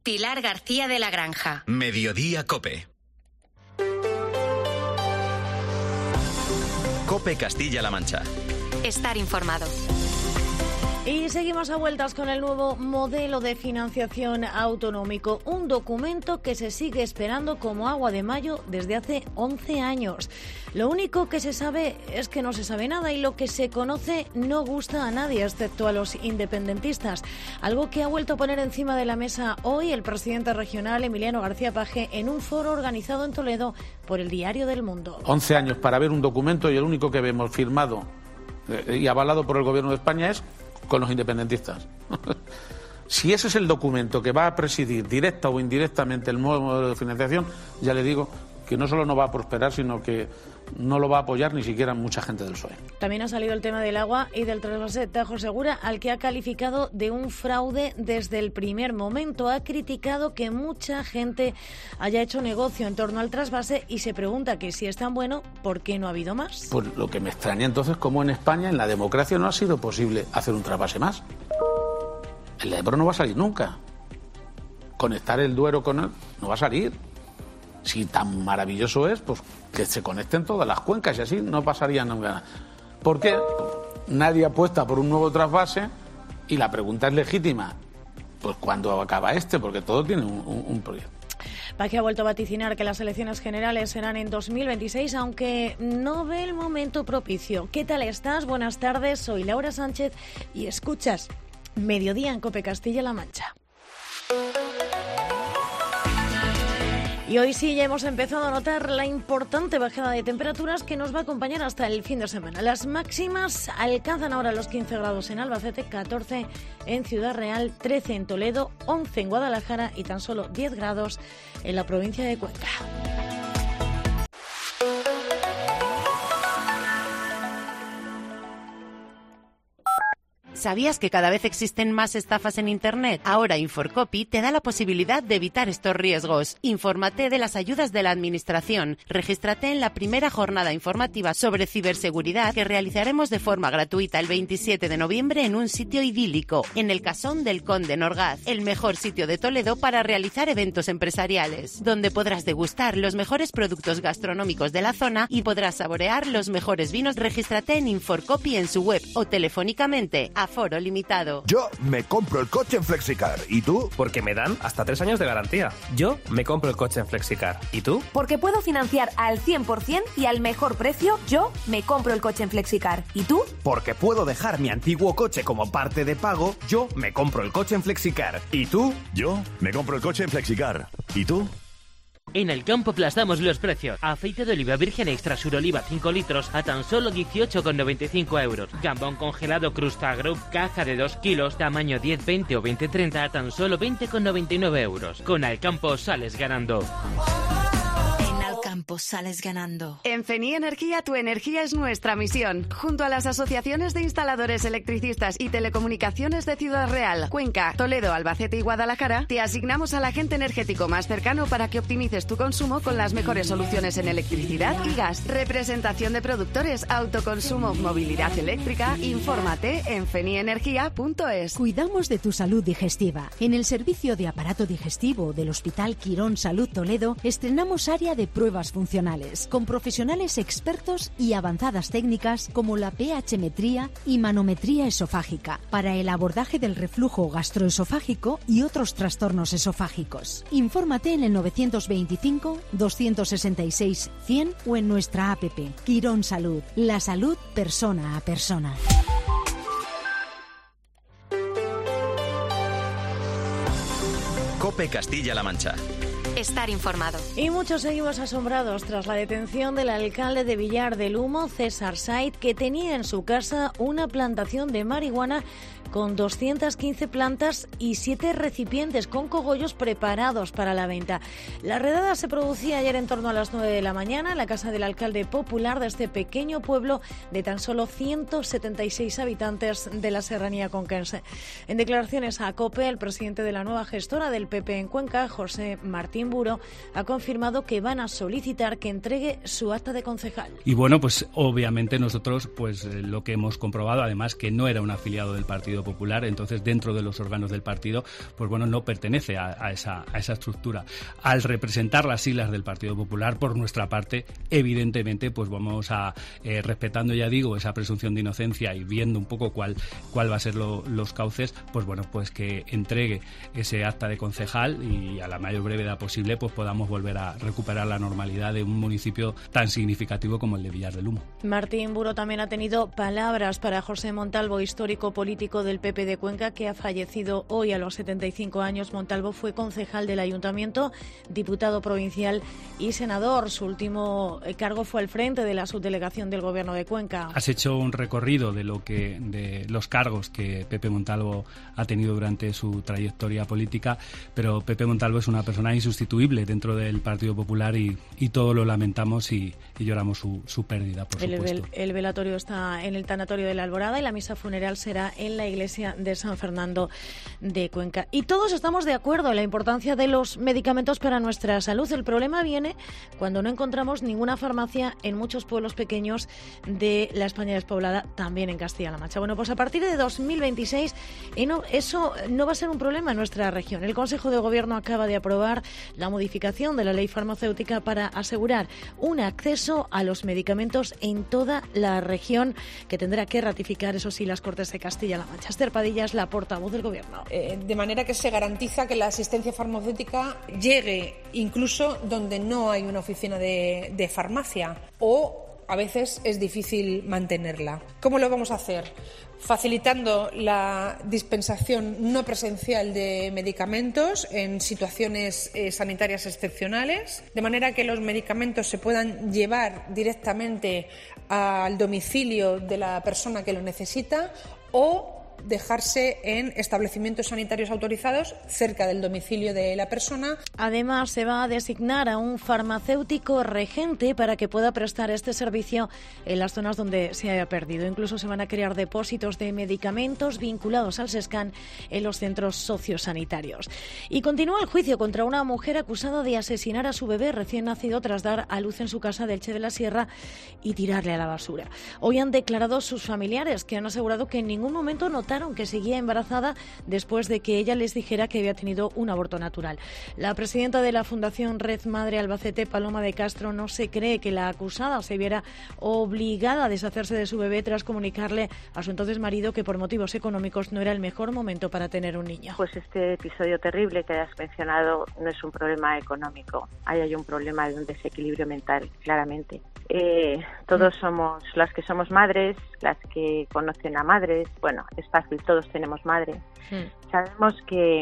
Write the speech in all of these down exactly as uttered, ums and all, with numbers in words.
Pilar García de la Granja. Mediodía COPE. COPE Castilla-La Mancha. Estar informado. Y seguimos a vueltas con el nuevo modelo de financiación autonómico, un documento que se sigue esperando como agua de mayo desde hace once años. Lo único que se sabe es que no se sabe nada y lo que se conoce no gusta a nadie, excepto a los independentistas. Algo que ha vuelto a poner encima de la mesa hoy el presidente regional Emiliano García Paje en un foro organizado en Toledo por el Diario del Mundo. once años para ver un documento y el único que vemos firmado y avalado por el Gobierno de España es con los independentistas. Si ese es el documento que va a presidir directa o indirectamente el nuevo modelo de financiación, ya le digo que no solo no va a prosperar, sino que no lo va a apoyar ni siquiera mucha gente del P S O E. También ha salido el tema del agua y del trasvase Tajo Segura, al que ha calificado de un fraude desde el primer momento. Ha criticado que mucha gente haya hecho negocio en torno al trasvase y se pregunta que si es tan bueno, ¿por qué no ha habido más? Pues lo que me extraña entonces, cómo en España, en la democracia, no ha sido posible hacer un trasvase más. El Ebro no va a salir nunca. Conectar el Duero con él no va a salir. Si tan maravilloso es, pues que se conecten todas las cuencas y así no pasaría nada. ¿Por qué? Nadie apuesta por un nuevo trasvase y la pregunta es legítima. Pues ¿cuándo acaba este? Porque todo tiene un, un, un proyecto. Paje ha vuelto a vaticinar que las elecciones generales serán en dos mil veintiséis, aunque no ve el momento propicio. ¿Qué tal estás? Buenas tardes, soy Laura Sánchez y escuchas Mediodía en COPE Castilla-La Mancha. Y hoy sí ya hemos empezado a notar la importante bajada de temperaturas que nos va a acompañar hasta el fin de semana. Las máximas alcanzan ahora los quince grados en Albacete, catorce en Ciudad Real, trece en Toledo, once en Guadalajara y tan solo diez grados en la provincia de Cuenca. ¿Sabías que cada vez existen más estafas en Internet? Ahora Inforcopy te da la posibilidad de evitar estos riesgos. Infórmate de las ayudas de la Administración. Regístrate en la primera jornada informativa sobre ciberseguridad que realizaremos de forma gratuita el veintisiete de noviembre en un sitio idílico, en el Casón del Conde en Orgaz, el mejor sitio de Toledo para realizar eventos empresariales, donde podrás degustar los mejores productos gastronómicos de la zona y podrás saborear los mejores vinos. Regístrate en Inforcopy en su web o telefónicamente a aforo limitado. Yo me compro el coche en Flexicar. ¿Y tú? Porque me dan hasta tres años de garantía. Yo me compro el coche en Flexicar. ¿Y tú? Porque puedo financiar al cien por ciento y al mejor precio. Yo me compro el coche en Flexicar. ¿Y tú? Porque puedo dejar mi antiguo coche como parte de pago. Yo me compro el coche en Flexicar. ¿Y tú? Yo me compro el coche en Flexicar. ¿Y tú? En el campo aplastamos los precios. Aceite de oliva virgen extra suroliva cinco litros a tan solo dieciocho con noventa y cinco euros. Gambón congelado Crusta Group caja de dos kilos, tamaño diez, veinte o veinte treinta a tan solo veinte con noventa y nueve euros. Con Alcampo sales ganando. Campo sales ganando. En Feni Energía, tu energía es nuestra misión. Junto a las asociaciones de instaladores electricistas y telecomunicaciones de Ciudad Real, Cuenca, Toledo, Albacete y Guadalajara, te asignamos al agente energético más cercano para que optimices tu consumo con las mejores soluciones en electricidad y gas. Representación de productores, autoconsumo, movilidad eléctrica. Infórmate en fenienergia punto es. Cuidamos de tu salud digestiva. En el servicio de aparato digestivo del Hospital Quirón Salud Toledo estrenamos área de pruebas funcionales, con profesionales expertos y avanzadas técnicas como la pH-metría y manometría esofágica, para el abordaje del reflujo gastroesofágico y otros trastornos esofágicos. Infórmate en el novecientos veinticinco, doscientos sesenta y seis, cien o en nuestra app. Quirón Salud, la salud persona a persona. COPE Castilla-La Mancha. Estar informado. Y muchos seguimos asombrados tras la detención del alcalde de Villar del Humo, César Said, que tenía en su casa una plantación de marihuana con doscientas quince plantas y siete recipientes con cogollos preparados para la venta. La redada se producía ayer en torno a las nueve de la mañana en la casa del alcalde popular de este pequeño pueblo de tan solo ciento setenta y seis habitantes de la serranía conquense. En declaraciones a COPE, el presidente de la nueva gestora del P P en Cuenca, José Martín Buro, ha confirmado que van a solicitar que entregue su acta de concejal. Y bueno, pues obviamente nosotros pues lo que hemos comprobado, además que no era un afiliado del Partido Partido Popular, entonces dentro de los órganos del partido, pues bueno, no pertenece a, a, esa, a esa estructura. Al representar las siglas del Partido Popular, por nuestra parte, evidentemente, pues vamos a, eh, respetando, ya digo, esa presunción de inocencia y viendo un poco cuál, cuál va a ser lo, los cauces, pues bueno, pues que entregue ese acta de concejal y a la mayor brevedad posible pues podamos volver a recuperar la normalidad de un municipio tan significativo como el de Villar del Humo. Martín Buro también ha tenido palabras para José Montalvo, histórico político del P P de Cuenca, que ha fallecido hoy a los setenta y cinco años. Montalvo fue concejal del Ayuntamiento, diputado provincial y senador. Su último cargo fue al frente de la subdelegación del Gobierno de Cuenca. Has hecho un recorrido de lo que de los cargos que Pepe Montalvo ha tenido durante su trayectoria política, pero Pepe Montalvo es una persona insustituible dentro del Partido Popular y, y todo lo lamentamos y, y lloramos su, su pérdida, por el, supuesto. El, el velatorio está en el tanatorio de la Alborada y la misa funeral será en la iglesia de San Fernando de Cuenca. Y todos estamos de acuerdo en la importancia de los medicamentos para nuestra salud. El problema viene cuando no encontramos ninguna farmacia en muchos pueblos pequeños de la España despoblada, también en Castilla-La Mancha. Bueno, pues a partir de dos mil veintiséis eso no va a ser un problema en nuestra región. El Consejo de Gobierno acaba de aprobar la modificación de la ley farmacéutica para asegurar un acceso a los medicamentos en toda la región, que tendrá que ratificar, eso sí, las Cortes de Castilla-La Mancha. Esther Padilla es la portavoz del Gobierno. Eh, de manera que se garantiza que la asistencia farmacéutica llegue incluso donde no hay una oficina de, de farmacia o a veces es difícil mantenerla. ¿Cómo lo vamos a hacer? Facilitando la dispensación no presencial de medicamentos en situaciones eh, sanitarias excepcionales, de manera que los medicamentos se puedan llevar directamente al domicilio de la persona que lo necesita o dejarse en establecimientos sanitarios autorizados cerca del domicilio de la persona. Además, se va a designar a un farmacéutico regente para que pueda prestar este servicio en las zonas donde se haya perdido. Incluso se van a crear depósitos de medicamentos vinculados al SESCAN en los centros sociosanitarios. Y continúa el juicio contra una mujer acusada de asesinar a su bebé recién nacido tras dar a luz en su casa de Elche de la Sierra y tirarle a la basura. Hoy han declarado sus familiares, que han asegurado que en ningún momento no que seguía embarazada después de que ella les dijera que había tenido un aborto natural. La presidenta de la Fundación Red Madre Albacete, Paloma de Castro, no se cree que la acusada se viera obligada a deshacerse de su bebé tras comunicarle a su entonces marido que por motivos económicos no era el mejor momento para tener un niño. Pues este episodio terrible que has mencionado no es un problema económico, ahí hay un problema de un desequilibrio mental, claramente. Eh, todos somos, las que somos madres, las que conocen a madres, bueno, es fácil, todos tenemos madre. Mm. Sabemos que,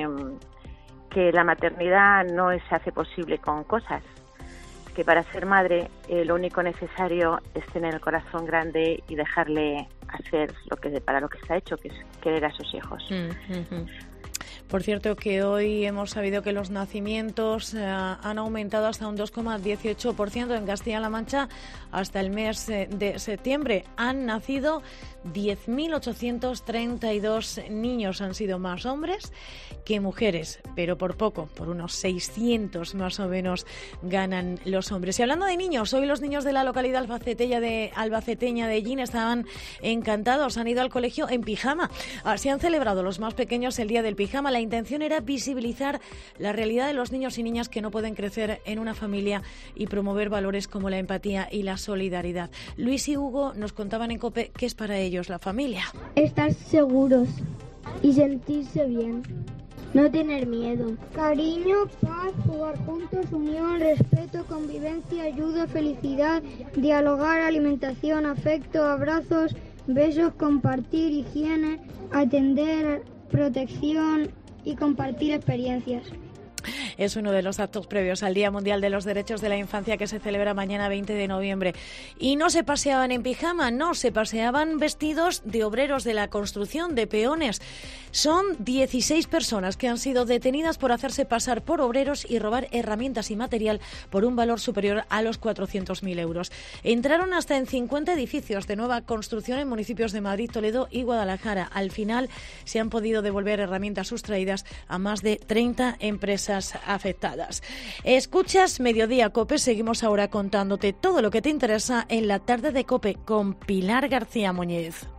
que la maternidad no se hace posible con cosas, que para ser madre eh, lo único necesario es tener el corazón grande y dejarle hacer lo que para lo que está hecho, que es querer a sus hijos. Mm, mm-hmm. Por cierto, que hoy hemos sabido que los nacimientos eh, han aumentado hasta un dos coma dieciocho por ciento en Castilla-La Mancha hasta el mes eh, de septiembre. Han nacido diez mil ochocientos treinta y dos niños, han sido más hombres que mujeres, pero por poco, por unos seiscientos más o menos ganan los hombres. Y hablando de niños, hoy los niños de la localidad albaceteña de, albaceteña de Ellín estaban encantados, han ido al colegio en pijama. Así han celebrado los más pequeños el Día del Pijama. La intención era visibilizar la realidad de los niños y niñas que no pueden crecer en una familia y promover valores como la empatía y la solidaridad. Luis y Hugo nos contaban en COPE qué es para ellos la familia. Estar seguros y sentirse bien. No tener miedo. Cariño, paz, jugar juntos, unión, respeto, convivencia, ayuda, felicidad, dialogar, alimentación, afecto, abrazos, besos, compartir, higiene, atender, protección y compartir experiencias. Es uno de los actos previos al Día Mundial de los Derechos de la Infancia, que se celebra mañana veinte de noviembre. Y no se paseaban en pijama, no, se paseaban vestidos de obreros de la construcción, de peones. Son dieciséis personas que han sido detenidas por hacerse pasar por obreros y robar herramientas y material por un valor superior a los cuatrocientos mil euros. Entraron hasta en cincuenta edificios de nueva construcción en municipios de Madrid, Toledo y Guadalajara. Al final se han podido devolver herramientas sustraídas a más de treinta empresas afectadas. Escuchas Mediodía COPE, seguimos ahora contándote todo lo que te interesa en la tarde de COPE con Pilar García Muñiz.